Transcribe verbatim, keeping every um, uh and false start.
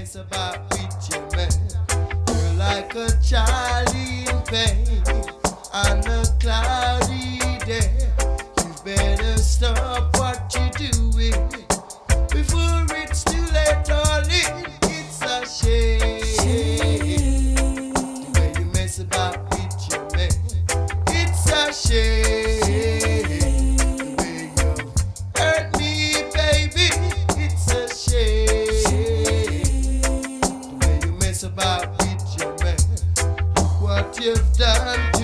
mess about with your man. You're like a child in pain on a cloudy day. You better stop what you're doing before it's too late, darling. It's a shame the way you mess about with your man. It's a shame the way you hurt me, baby. It's a shame the way you mess about with your man. Look what you've done.